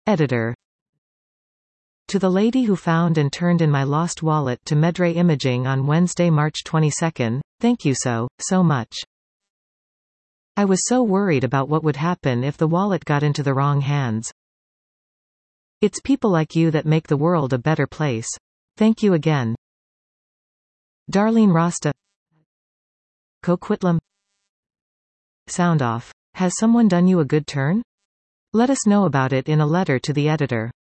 Editor. To the lady who found and turned in my lost wallet to Medray Imaging on Wednesday, March 22, thank you so much. I was so worried about what would happen if the wallet got into the wrong hands. It's people like you that make the world a better place. Thank you again. Darlene Rasta. Coquitlam. Sound off. Has someone done you a good turn? Let us know about it in a letter to the editor.